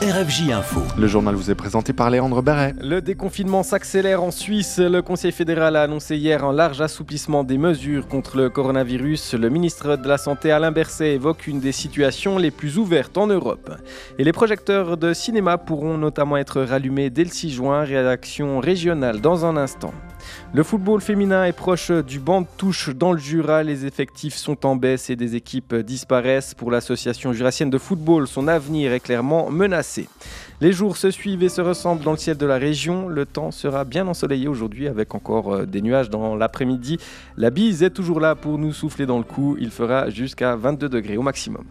RFJ Info. Le journal vous est présenté par Léandre Barret. Le déconfinement s'accélère en Suisse. Le Conseil fédéral a annoncé hier un large assouplissement des mesures contre le coronavirus. Le ministre de la Santé Alain Berset évoque une des situations les plus ouvertes en Europe. Et les projecteurs de cinéma pourront notamment être rallumés dès le 6 juin. Rédaction régionale dans un instant. Le football féminin est proche du banc de touche dans le Jura. Les effectifs sont en baisse et des équipes disparaissent. Pour l'association jurassienne de football, son avenir est clairement menacé. Les jours se suivent et se ressemblent dans le ciel de la région. Le temps sera bien ensoleillé aujourd'hui avec encore des nuages dans l'après-midi. La bise est toujours là pour nous souffler dans le cou. Il fera jusqu'à 22 degrés au maximum.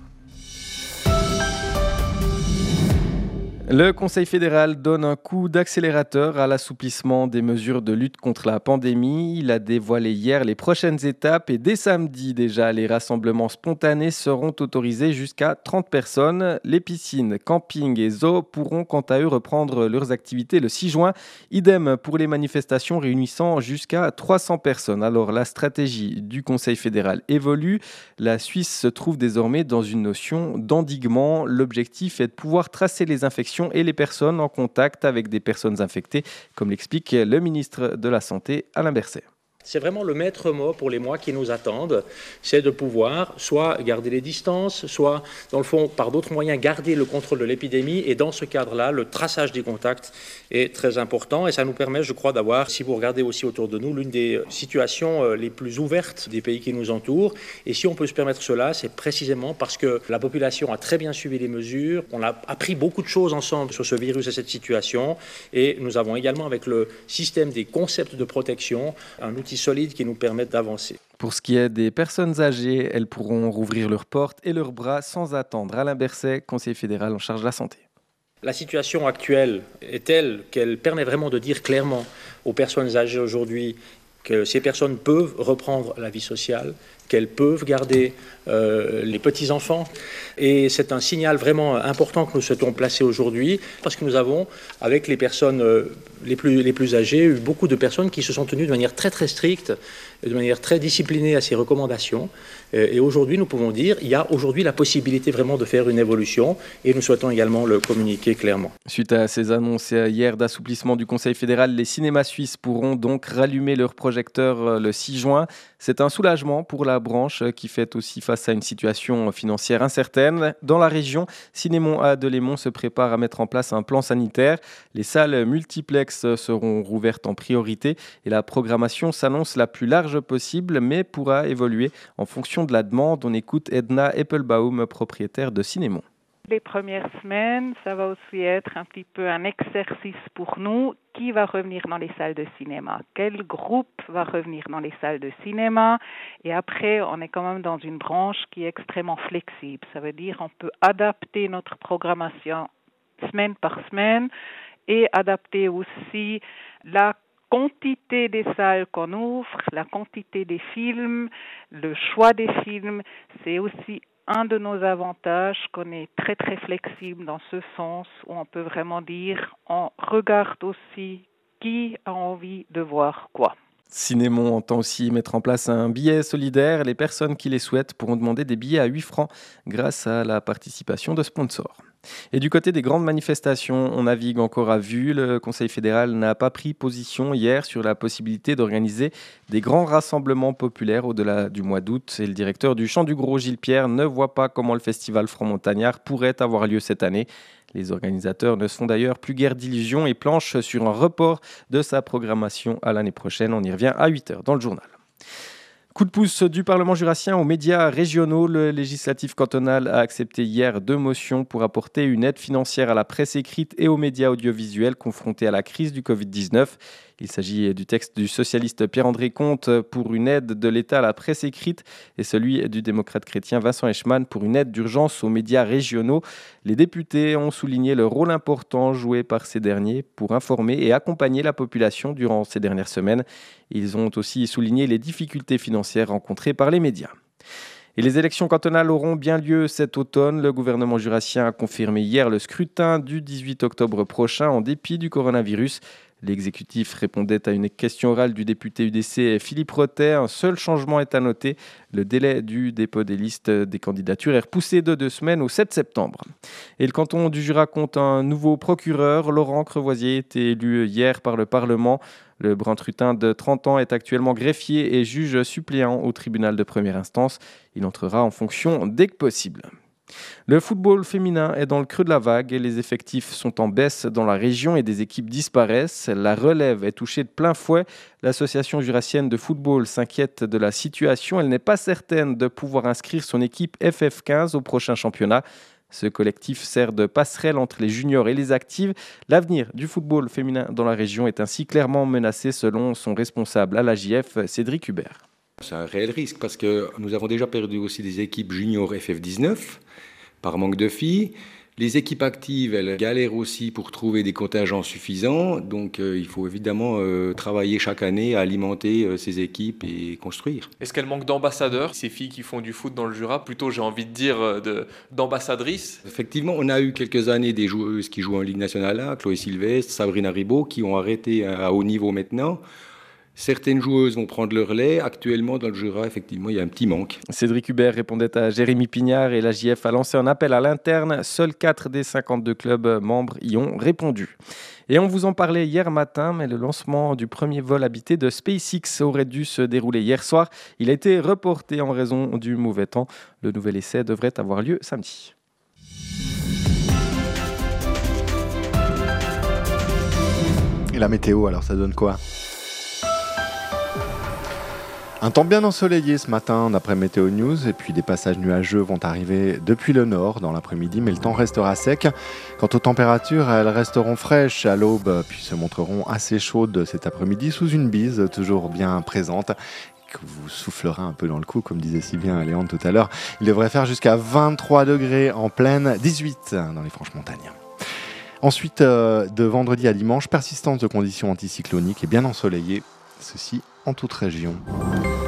Le Conseil fédéral donne un coup d'accélérateur à l'assouplissement des mesures de lutte contre la pandémie. Il a dévoilé hier les prochaines étapes et dès samedi déjà, les rassemblements spontanés seront autorisés jusqu'à 30 personnes. Les piscines, campings et zoos pourront quant à eux reprendre leurs activités le 6 juin. Idem pour les manifestations réunissant jusqu'à 300 personnes. Alors la stratégie du Conseil fédéral évolue. La Suisse se trouve désormais dans une notion d'endiguement. L'objectif est de pouvoir tracer les infections et les personnes en contact avec des personnes infectées, comme l'explique le ministre de la Santé, Alain Berset. C'est vraiment le maître mot pour les mois qui nous attendent, c'est de pouvoir soit garder les distances, soit, dans le fond, par d'autres moyens, garder le contrôle de l'épidémie. Et dans ce cadre-là, le traçage des contacts est très important. Et ça nous permet, je crois, d'avoir, si vous regardez aussi autour de nous, l'une des situations les plus ouvertes des pays qui nous entourent. Et si on peut se permettre cela, c'est précisément parce que la population a très bien suivi les mesures. On a appris beaucoup de choses ensemble sur ce virus et cette situation. Et nous avons également, avec le système des concepts de protection, un outil solides qui nous permettent d'avancer. Pour ce qui est des personnes âgées, elles pourront rouvrir leurs portes et leurs bras sans attendre. Alain Berset, conseiller fédéral en charge de la santé. La situation actuelle est telle qu'elle permet vraiment de dire clairement aux personnes âgées aujourd'hui que ces personnes peuvent reprendre la vie sociale, qu'elles peuvent garder les petits-enfants. Et c'est un signal vraiment important que nous souhaitons placer aujourd'hui, parce que nous avons, avec les personnes les plus âgées, eu beaucoup de personnes qui se sont tenues de manière très très stricte, de manière très disciplinée à ces recommandations. Et aujourd'hui, nous pouvons dire qu'il y a aujourd'hui la possibilité vraiment de faire une évolution, et nous souhaitons également le communiquer clairement. Suite à ces annonces hier d'assouplissement du Conseil fédéral, les cinémas suisses pourront donc rallumer leurs projecteurs le 6 juin. C'est un soulagement pour la branche qui fait aussi face à une situation financière incertaine. Dans la région, Cinémon à Delémont se prépare à mettre en place un plan sanitaire. Les salles multiplex seront rouvertes en priorité et la programmation s'annonce la plus large possible, mais pourra évoluer en fonction de la demande. On écoute Edna Eppelbaum, propriétaire de Cinémon. Les premières semaines, ça va aussi être un petit peu un exercice pour nous. Qui va revenir dans les salles de cinéma? Quel groupe va revenir dans les salles de cinéma? Et après, on est quand même dans une branche qui est extrêmement flexible. Ça veut dire qu'on peut adapter notre programmation semaine par semaine et adapter aussi la quantité des salles qu'on ouvre, la quantité des films, le choix des films. C'est aussi un de nos avantages, qu'on est très très flexible dans ce sens où on peut vraiment dire on regarde aussi qui a envie de voir quoi. Cinémon entend aussi mettre en place un billet solidaire. Les personnes qui les souhaitent pourront demander des billets à 8 francs grâce à la participation de sponsors. Et du côté des grandes manifestations, on navigue encore à vue. Le Conseil fédéral n'a pas pris position hier sur la possibilité d'organiser des grands rassemblements populaires au-delà du mois d'août. Et le directeur du Chant du Gros, Gilles Pierre, ne voit pas comment le festival franc-montagnard pourrait avoir lieu cette année. Les organisateurs ne se font d'ailleurs plus guère d'illusions et planchent sur un report de sa programmation à l'année prochaine. On y revient à 8h dans le journal. Coup de pouce du Parlement jurassien aux médias régionaux. Le législatif cantonal a accepté hier 2 motions pour apporter une aide financière à la presse écrite et aux médias audiovisuels confrontés à la crise du Covid-19. Il s'agit du texte du socialiste Pierre-André Comte pour une aide de l'État à la presse écrite et celui du démocrate chrétien Vincent Eichmann pour une aide d'urgence aux médias régionaux. Les députés ont souligné le rôle important joué par ces derniers pour informer et accompagner la population durant ces dernières semaines. Ils ont aussi souligné les difficultés financières rencontrées par les médias. Et les élections cantonales auront bien lieu cet automne. Le gouvernement jurassien a confirmé hier le scrutin du 18 octobre prochain en dépit du coronavirus. L'exécutif répondait à une question orale du député UDC Philippe Rotet. Un seul changement est à noter. Le délai du dépôt des listes des candidatures est repoussé de 2 semaines au 7 septembre. Et le canton du Jura compte un nouveau procureur. Laurent Crevoisier a été élu hier par le Parlement. Le Brun-Trutin de 30 ans est actuellement greffier et juge suppléant au tribunal de première instance. Il entrera en fonction dès que possible. Le football féminin est dans le creux de la vague et les effectifs sont en baisse dans la région et des équipes disparaissent. La relève est touchée de plein fouet. L'association jurassienne de football s'inquiète de la situation. Elle n'est pas certaine de pouvoir inscrire son équipe FF15 au prochain championnat. Ce collectif sert de passerelle entre les juniors et les actives. L'avenir du football féminin dans la région est ainsi clairement menacé selon son responsable à l'AJF, Cédric Hubert. C'est un réel risque parce que nous avons déjà perdu aussi des équipes juniors FF19 par manque de filles. Les équipes actives, elles galèrent aussi pour trouver des contingents suffisants. Donc il faut évidemment travailler chaque année à alimenter ces équipes et construire. Est-ce qu'elles manquent d'ambassadeurs, ces filles qui font du foot dans le Jura? Plutôt, j'ai envie de dire, d'ambassadrices. Effectivement, on a eu quelques années des joueuses qui jouent en Ligue nationale, là, Chloé Sylvestre, Sabrina Ribot, qui ont arrêté à haut niveau maintenant. Certaines joueuses vont prendre leur lait. Actuellement, dans le Jura, effectivement, il y a un petit manque. Cédric Hubert répondait à Jérémy Pignard et l'AJF a lancé un appel à l'interne. Seuls 4 des 52 clubs membres y ont répondu. Et on vous en parlait hier matin, mais le lancement du premier vol habité de SpaceX aurait dû se dérouler hier soir. Il a été reporté en raison du mauvais temps. Le nouvel essai devrait avoir lieu samedi. Et la météo, alors ça donne quoi ? Un temps bien ensoleillé ce matin d'après Météo News et puis des passages nuageux vont arriver depuis le nord dans l'après-midi mais le temps restera sec. Quant aux températures, elles resteront fraîches à l'aube puis se montreront assez chaudes cet après-midi sous une bise toujours bien présente qui vous soufflera un peu dans le cou comme disait si bien Léandre tout à l'heure. Il devrait faire jusqu'à 23 degrés en plaine, 18 dans les Franches-Montagnes. Ensuite, de vendredi à dimanche, persistance de conditions anticycloniques et bien ensoleillées, ceci en toute région.